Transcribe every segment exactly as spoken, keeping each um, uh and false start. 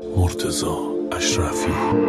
مرتضی اشرفی.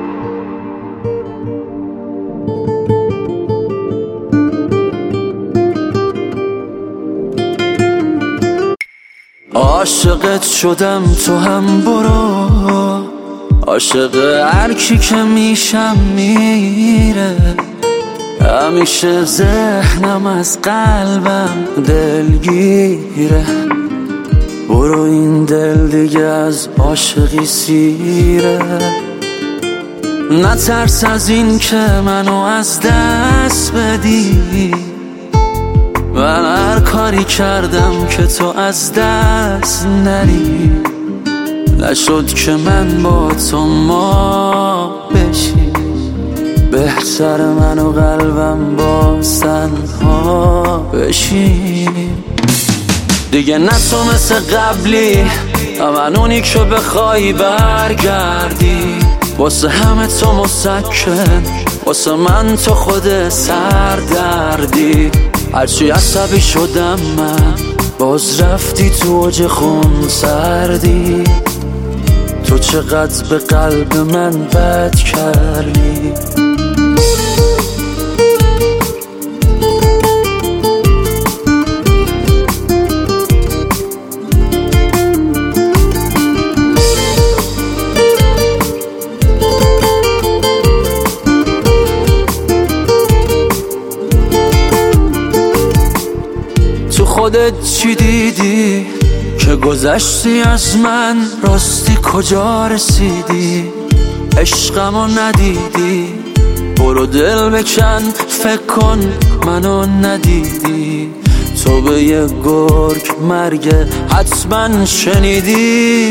عاشقت شدم تو هم برو، عاشق هر کی که میشم میره. همیشه ذهنم از قلبم دلگیره. برو این دل دیگه از عاشقی سیره. نترس از این که منو از دست بدی. من هر کاری کردم که تو از دست نری. نشد که من با تو ما بشی. بهتر من و قلبم با تنها بشیم. دیگه نه تو مثل قبلی، من اونی که بخوای برگردی. واسه همه تو مسکن، واسه من تو خود سردردی. هرچی عصبی شدم من، باز رفتی تو اوج خون سردی. تو چقدر به قلب من بد کردی. خودت چی دیدی که گذشتی از من؟ راستی کجا رسیدی؟ عشقمو ندیدی؟ برو دل بکن، فکر کن منو ندیدی. تو به یه گرگ مرگ حتما شنیدی.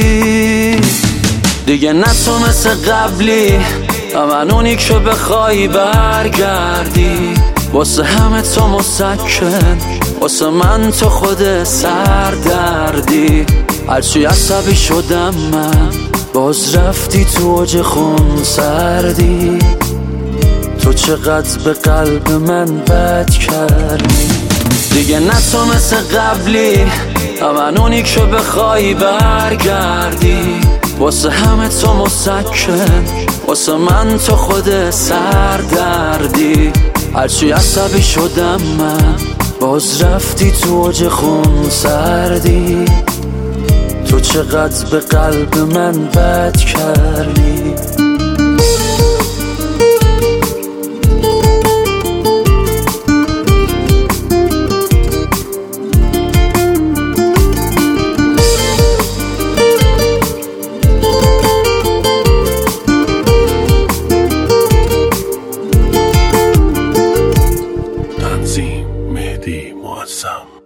دیگه نه تو مثل قبلی، من اونی که بخوای برگردی. واسه همه تو مسکن، واسه من تو خود سردردی. هرچی عصبی شدم من، باز رفتی تو اوج خون سردی. تو چقدر به قلب من بد کردی. دیگه نه تو مثل قبلی، من اونی که بخوای برگردی. واسه همه تو مسکن، واسه من تو خود سردردی. هرچی عصبی شدم من، باز رفتی تو اوج خون سردی. تو چقدر به قلب من بد کردی. تنظیم مهدی معظم.